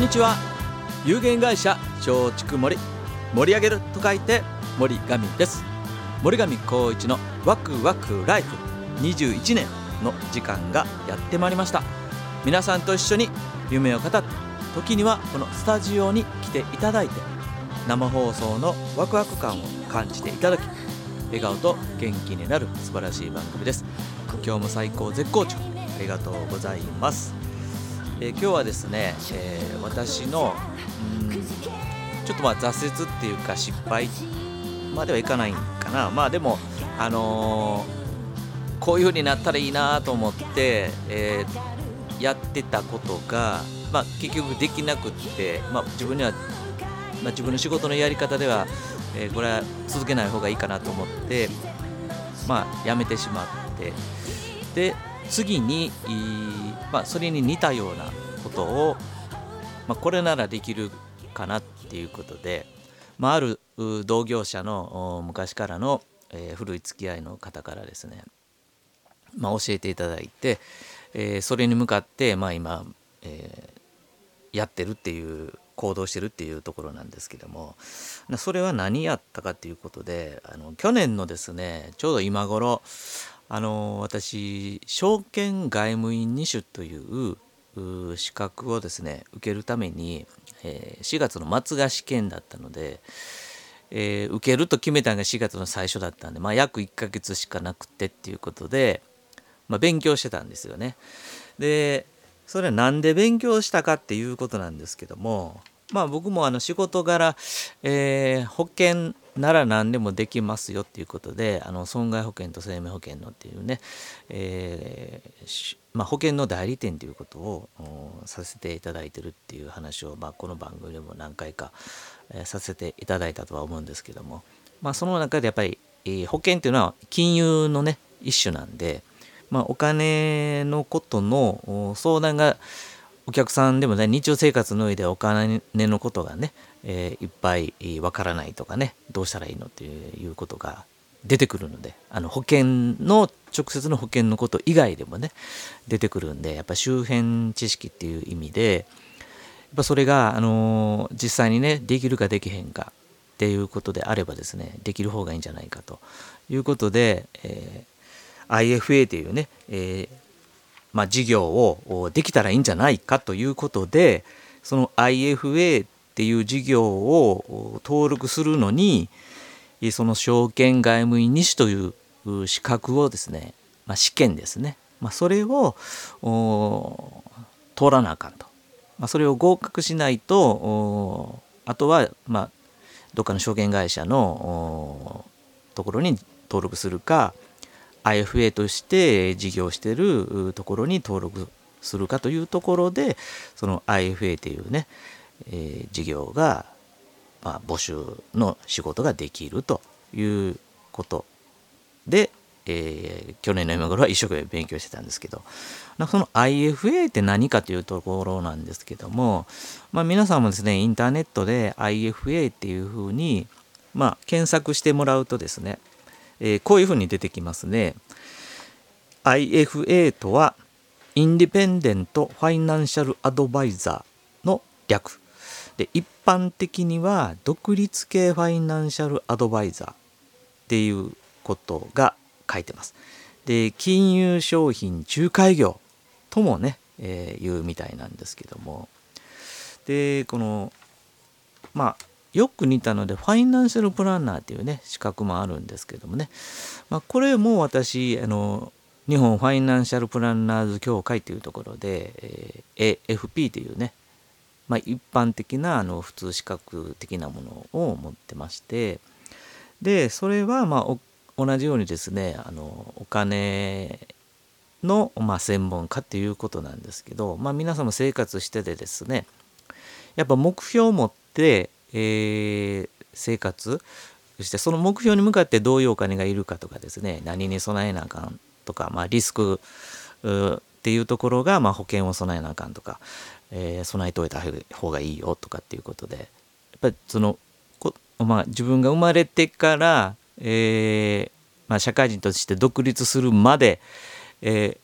にちは。有限会社松竹森、盛り上げると書いて森上です。森上光一のワクワクライフ21年の時間がやってまいりました。皆さんと一緒に夢を語って、時にはこのスタジオに来ていただいて、生放送のワクワク感を感じていただき、笑顔と元気になる素晴らしい番組です。今日も最高絶好調、ありがとうございます。今日はですね、私のちょっと挫折っていうか失敗まではいかないんかな。でもこういう風になったらいいなと思って、やってたことが、結局できなくって、自分には、自分の仕事のやり方では、これは続けない方がいいかなと思って、やめてしまって、で次に、それに似たようなことを、これならできるかなっていうことで、ある同業者の昔からの、古い付き合いの方からですね、教えていただいて、それに向かって、今、やってるっていう行動してるっていうところなんですけども、それは何やったかっていうことで、去年のですね、ちょうど今頃私証券外務員2種という資格をですね受けるために、4月の末が試験だったので、受けると決めたのが4月の最初だったんで、約1ヶ月しかなくてっていうことで、勉強してたんですよね。でそれはなんで勉強したかっていうことなんですけども、僕も仕事柄、保険なら何でもできますよっていうことで、損害保険と生命保険のっていうね、保険の代理店ということをさせていただいてるっていう話を、この番組でも何回か、させていただいたとは思うんですけども、その中でやっぱり、保険っていうのは金融のね一種なんで、お金のことの相談がお客さんでもね、日常生活の上でお金のことがね、いっぱいわからないとかね、どうしたらいいのっていうことが出てくるので、保険の直接の保険のこと以外でもね出てくるんで、やっぱ周辺知識っていう意味で、やっぱそれが実際にねできるかできへんかっていうことであればですね、できる方がいいんじゃないかということで、IFA というね、事業をできたらいいんじゃないかということで、その IFA っていう事業を登録するのに、その証券外務員2種という資格をですね、試験ですね、それを通らなあかんと。それを合格しないと、あとはどっかの証券会社のところに登録するか、IFA として事業しているところに登録するかというところで、その IFA というね、事業が、募集の仕事ができるということで、去年の今頃は一生懸命勉強してたんですけど、その IFA って何かというところなんですけども、皆さんもですねインターネットで IFA っていうふうに、検索してもらうとですね、こういうふうに出てきますね。 IFA とはインディペンデントファイナンシャルアドバイザーの略で、一般的には独立系ファイナンシャルアドバイザーっていうことが書いてます。で金融商品仲介業ともね、言うみたいなんですけども、でこのよく似たのでファイナンシャルプランナーっていうね資格もあるんですけどもね、これも私日本ファイナンシャルプランナーズ協会というところで、AFP というね、一般的な普通資格的なものを持ってまして、でそれは同じようにですね、お金の専門家っていうことなんですけど、皆さんも生活しててですね、やっぱ目標を持って生活して、その目標に向かってどういうお金がいるかとかですね、何に備えなあかんとか、リスクっていうところが、保険を備えなあかんとか、備えておいた方がいいよとかっていうことで、やっぱりその自分が生まれてから、社会人として独立するまで、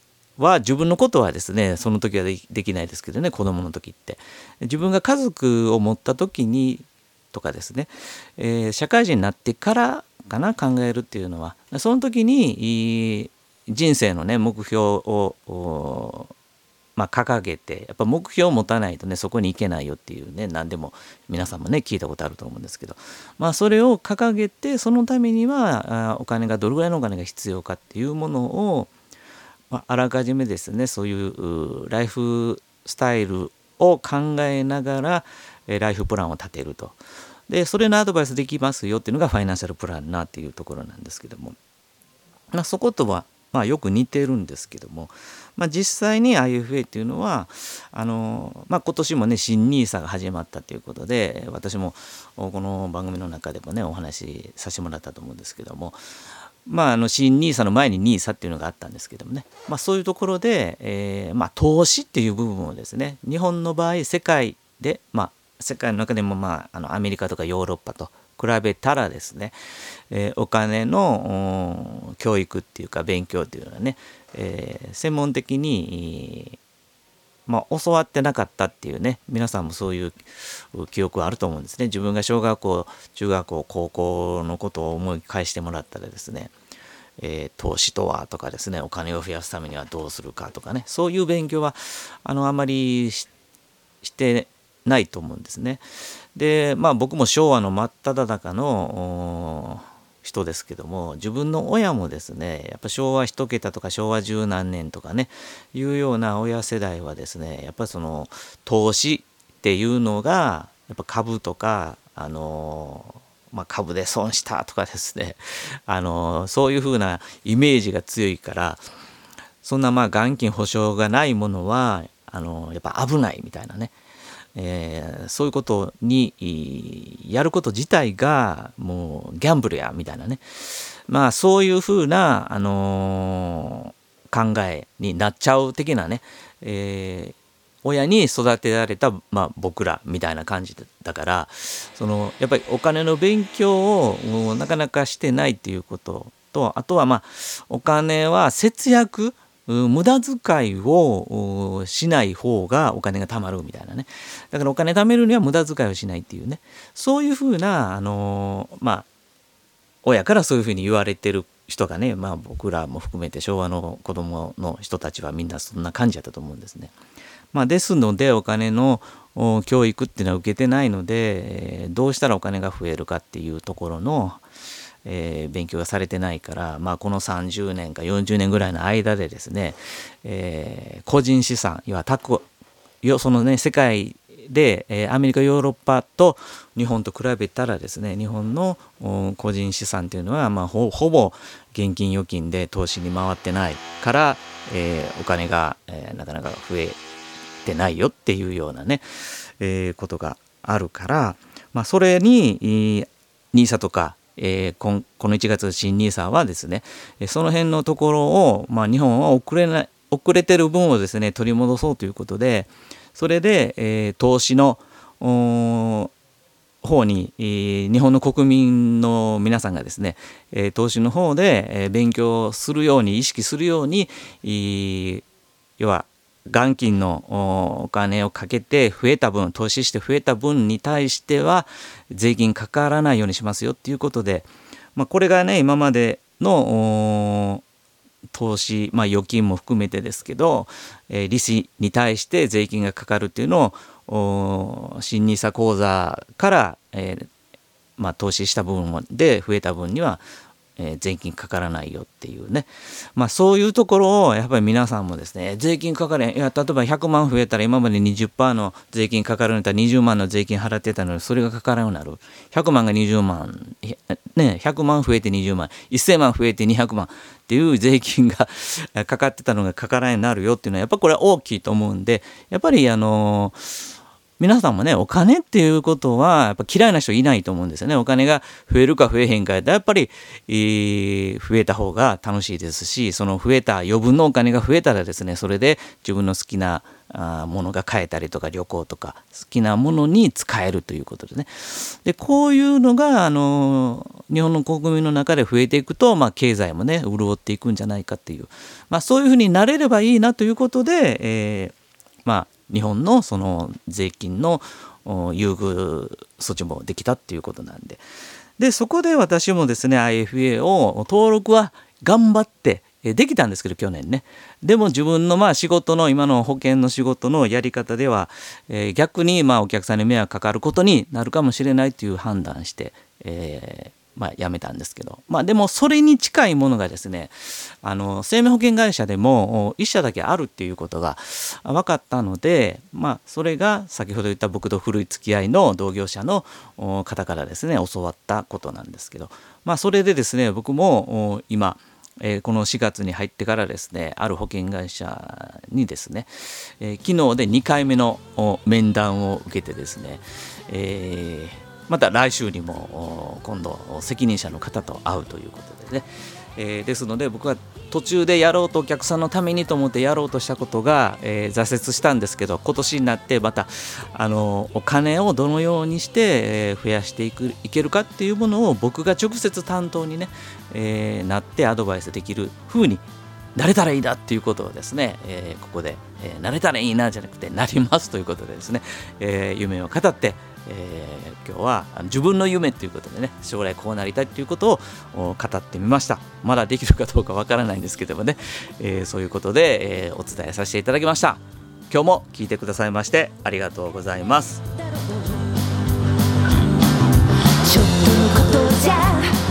は自分のことはですねその時はできないですけどね、子供の時って自分が家族を持った時にとかですね、社会人になってからかな考えるっていうのは、その時に人生のね目標を掲げて、やっぱ目標を持たないとねそこに行けないよっていうね、何でも皆さんもね聞いたことあると思うんですけど、それを掲げて、そのためにはお金がどれぐらいのお金が必要かっていうものを、あらかじめですねそういうライフスタイルを考えながらライフプランを立てると。でそれのアドバイスできますよっていうのがファイナンシャルプランナーっていうところなんですけども、そことはよく似てるんですけども、実際に IFA っていうのは今年もね新 NISA が始まったということで、私もこの番組の中でもねお話しさせてもらったと思うんですけども、新 NISA の前に NISA っていうのがあったんですけどもね、そういうところで、投資っていう部分をですね、日本の場合世界で世界の中でもアメリカとかヨーロッパと比べたらですね、お金の教育っていうか勉強っていうのはね、専門的に、教わってなかったっていうね、皆さんもそういう記憶はあると思うんですね。自分が小学校中学校高校のことを思い返してもらったらですね、投資とはとかですね、お金を増やすためにはどうするかとかね、そういう勉強はあまりしてないと思うんですね。で僕も昭和の真っ只中の人ですけども、自分の親もですねやっぱ昭和一桁とか昭和十何年とかねいうような親世代はですね、やっぱりその投資っていうのがやっぱ株とか株で損したとかですねそういうふうなイメージが強いから、そんな元金保証がないものはやっぱ危ないみたいなね、そういうことにやること自体がもうギャンブルやみたいなね、そういうふうな、考えになっちゃう的なね、親に育てられた、僕らみたいな感じだから、やっぱりお金の勉強をなかなかしてないっていうことと、あとはお金は節約無駄遣いをしない方がお金が貯まるみたいなね。だからお金貯めるには無駄遣いをしないっていうね、そういうふうな親からそういうふうに言われてる人がね、僕らも含めて昭和の子供の人たちはみんなそんな感じだったと思うんですね。ですのでお金の教育っていうのは受けてないので、どうしたらお金が増えるかっていうところの勉強がされてないから、この30年か40年ぐらいの間でですね、個人資産そのね世界で、アメリカヨーロッパと日本と比べたらですね、日本の個人資産というのは、ほぼ現金預金で投資に回ってないから、お金が、なかなか増えてないよっていうようなね、ことがあるから、それにNISA とかこの1月の新 NISA はですね、その辺のところを、日本は遅れてる分をですね取り戻そうということで、それで、投資の方に、日本の国民の皆さんがですね、投資の方で、勉強するように意識するように、要は元金のお金をかけて増えた分、投資して増えた分に対しては税金かからないようにしますよっていうことで、これがね今までの投資、預金も含めてですけど、利子に対して税金がかかるっていうのを新 NISA 口座から、投資した分で増えた分には税金かからないよっていうね、そういうところをやっぱり皆さんもですね、税金かかれん、いや例えば100万増えたら今まで 20% の税金かかるんだったら20万の税金払ってたのにそれがかからなくなる、100万が20万ね、100万増えて20万、1000万増えて200万っていう税金がかかってたのがかからないようになるよっていうのはやっぱりこれは大きいと思うんで、やっぱり皆皆さんもね、お金っていうことはやっぱ嫌いな人いないと思うんですよね。お金が増えるか増えへんかやったらやっぱり、増えた方が楽しいですし、その増えた余分のお金が増えたらですね、それで自分の好きなものが買えたりとか、旅行とか好きなものに使えるということでね。でこういうのが日本の国民の中で増えていくと、経済もね潤っていくんじゃないかっていう、そういうふうになれればいいなということで、日本のその税金の優遇措置もできたっていうことなんで、そこで私もですね IFA を登録は頑張ってできたんですけど、去年ね。でも自分の仕事の今の保険の仕事のやり方では、逆にお客さんに迷惑かかることになるかもしれないという判断して、やめたんですけど、でもそれに近いものがですね、生命保険会社でも1社だけあるっていうことが分かったので、それが先ほど言った僕と古い付き合いの同業者の方からですね教わったことなんですけど、それでですね僕も今この4月に入ってからですね、ある保険会社にですね、昨日で2回目の面談を受けてですね、また来週にも今度責任者の方と会うということでね、ですので僕は途中でやろうとお客さんのためにと思ってやろうとしたことが、挫折したんですけど、今年になってまたお金をどのようにして、増やしていけるかっていうものを僕が直接担当にね、なってアドバイスできる風になれたらいいなっていうことをですね、ここで、なれたらいいなじゃなくてなりますということでですね、夢を語って、今日は自分の夢ということでね、将来こうなりたいということを語ってみました。まだできるかどうかわからないんですけどもね、そういうことで、お伝えさせていただきました。今日も聞いてくださいましてありがとうございます。 ちょっとのことじゃ